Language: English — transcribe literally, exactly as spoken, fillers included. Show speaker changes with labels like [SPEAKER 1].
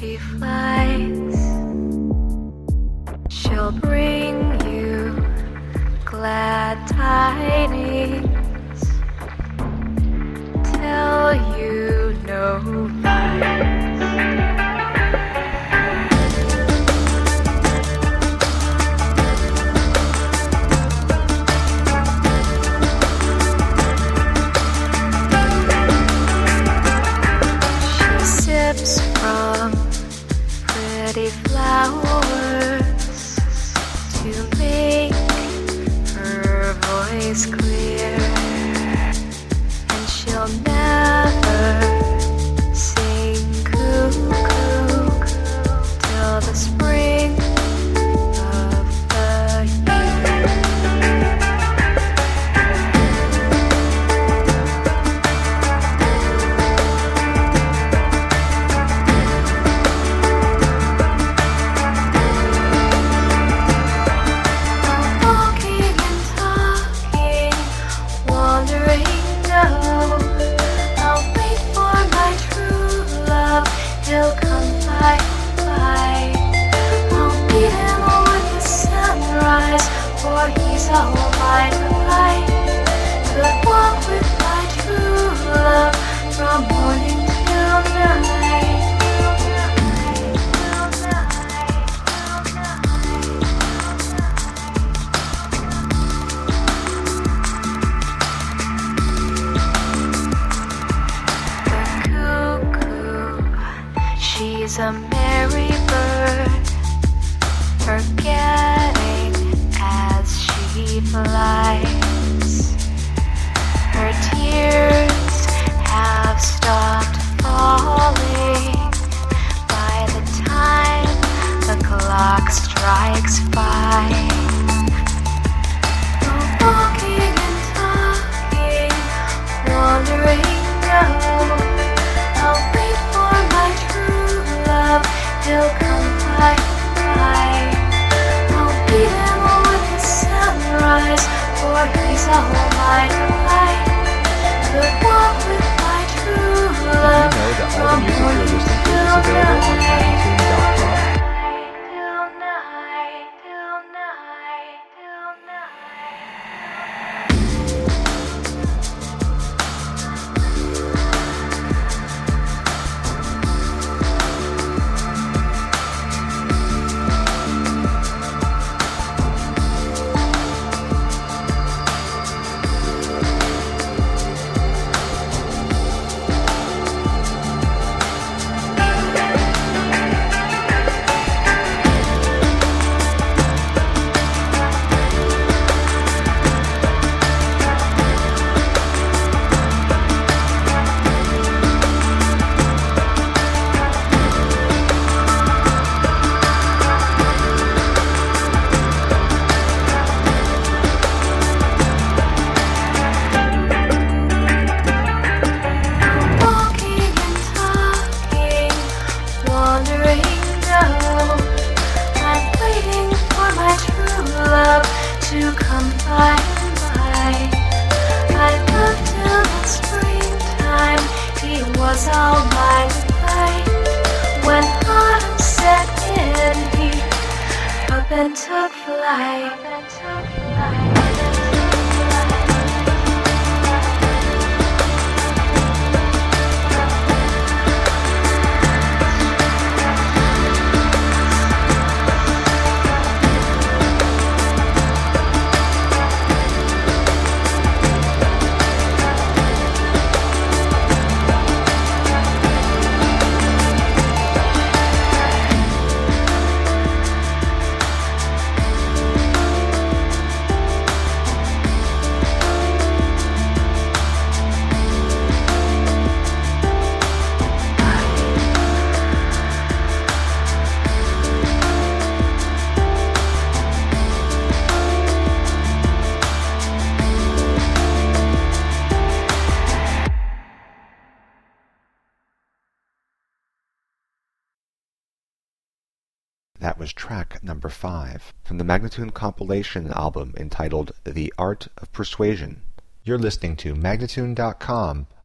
[SPEAKER 1] she flies, she'll bring you glad tidings, tell you no lies. From pretty flowers to make her voice clear, and she'll never sing cuckoo till the spring of the he'll come by, by. I'll meet him with the sunrise, for he's all mine alive. Could walk with my true love from morning till night. She's a merry bird, forgetting as she flies. Her tears have stopped falling by the time the clock strikes five. Oh, walking and talking, wandering no, I'll wait for my true love, he'll come by, by. I'll meet him with the sunrise, for he's all mine alive. Could walk with my true love from morning till night. Till night, till night, till to come by and by. I loved him in springtime, he was all my delight. When autumn set in, he up and took flight. Up and took flight.
[SPEAKER 2] That was track number five from the Magnatune compilation album entitled The Art of Persuasion. You're listening to Magnatune dot com